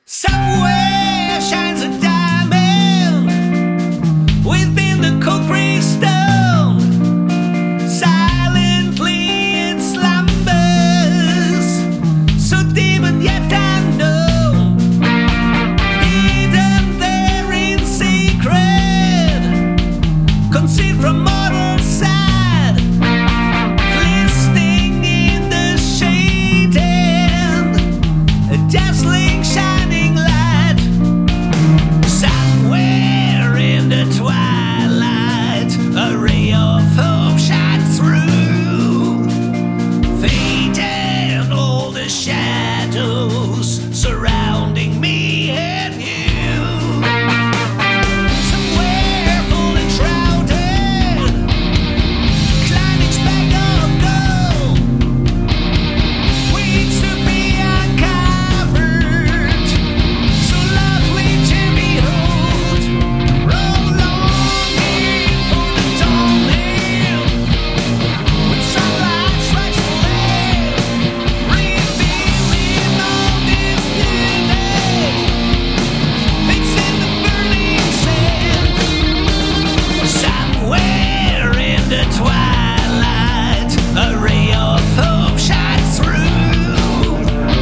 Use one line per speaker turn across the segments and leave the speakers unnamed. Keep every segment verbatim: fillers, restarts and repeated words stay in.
Somewhere shines a diamond within the cold gray stone. Silently it slumbers, so deep and yet unknown. Hidden there in secret, concealed from mortal sight, glistening in the shade and a dazzling shining light. Somewhere in the twilight, a ray of hope shines through, fading all the shadows surrounding me and you. Somewhere full and shrouded, climbing spec of gold, waits to be uncovered, so lovely to behold. Roll on in for the dawning, when sunlight strikes the land, revealing all this beauty, fixing the burning sand. Somewhere in the twilight, a ray of hope shines through,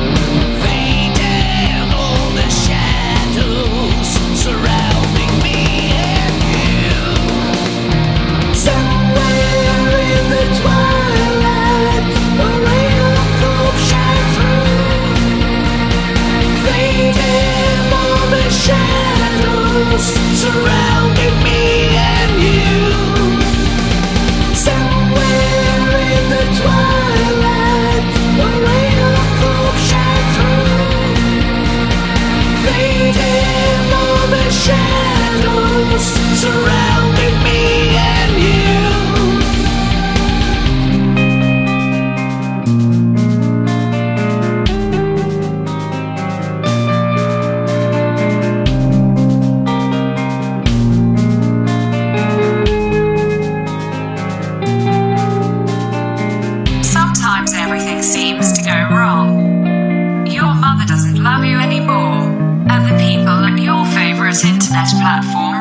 fading all the shadows surrounding me and you. Somewhere in the twilight, a ray of hope shines through, fading all the shadows surrounding me and you. Somewhere in the twilight, a ray of hope shines through, fading all the shadows surrounding me and you.
Sometimes everything seems to go wrong. Your mother doesn't love you anymore, and the people at your favorite internet platform